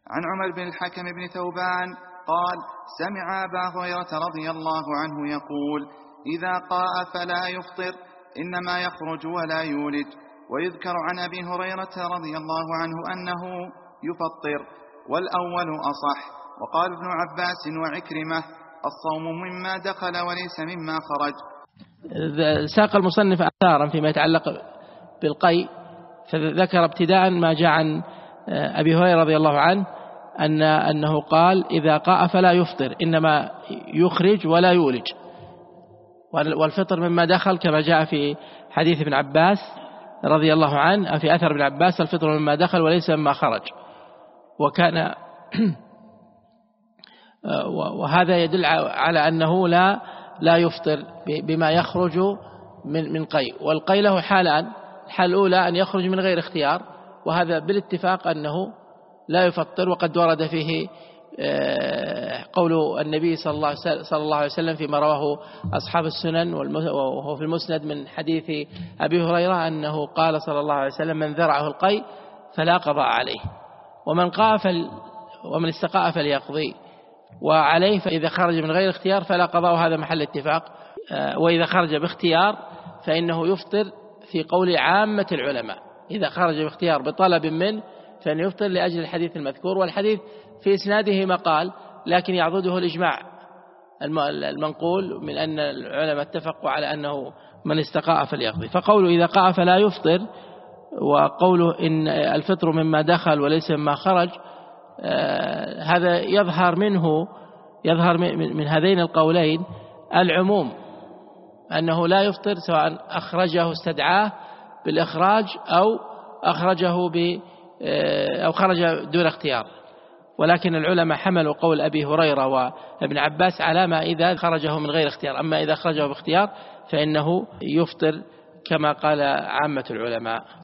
عن عمر بن الحكم بن ثوبان قال سمع أبا هريرة رضي الله عنه يقول إذا قاء فلا يفطر إنما يخرج ولا يولج. ويذكر عن أبي هريرة رضي الله عنه أنه يفطر، والأول أصح. وقال ابن عباس وعكرمة الصوم مما دخل وليس مما خرج. ساق المصنف آثارا فيما يتعلق بالقيء، فذكر ابتداء ما جاء عن أبي هريرة رضي الله عنه أنه قال إذا قاء فلا يفطر إنما يخرج ولا يولج، والفطر مما دخل كما جاء في حديث ابن عباس رضي الله عنه، في أثر ابن عباس الفطر مما دخل وليس مما خرج. وكان وهذا يدل على أنه لا يفطر بما يخرج من قيء. والقيء له حالان: الحالة الأولى أن يخرج من غير اختيار، وهذا بالاتفاق أنه لا يفطر، وقد ورد فيه قول النبي صلى الله عليه وسلم فيما رواه أصحاب السنن وهو في المسند من حديث أبي هريرة أنه قال صلى الله عليه وسلم من ذرعه القيء فلا قضاء عليه، ومن استقاء فليقضي، وعليه فإذا خرج من غير اختيار فلا قضاء، هذا محل اتفاق. وإذا خرج باختيار فإنه يفطر في قول عامة العلماء، إذا خرج باختيار بطلب منه فإنه يفطر لأجل الحديث المذكور. والحديث في إسناده مقال، لكن يعضده الإجماع المنقول من أن العلماء اتفقوا على أنه من استقاء فليقضي. فقوله إذا قاء فلا يفطر، وقوله إن الفطر مما دخل وليس مما خرج، هذا يظهر من هذين القولين العموم، أنه لا يفطر سواء أخرجه استدعاه بالإخراج أو خرج دون اختيار. ولكن العلماء حملوا قول أبي هريرة وابن عباس على ما إذا خرجه من غير اختيار، أما إذا خرجه باختيار فإنه يفطر كما قال عامة العلماء.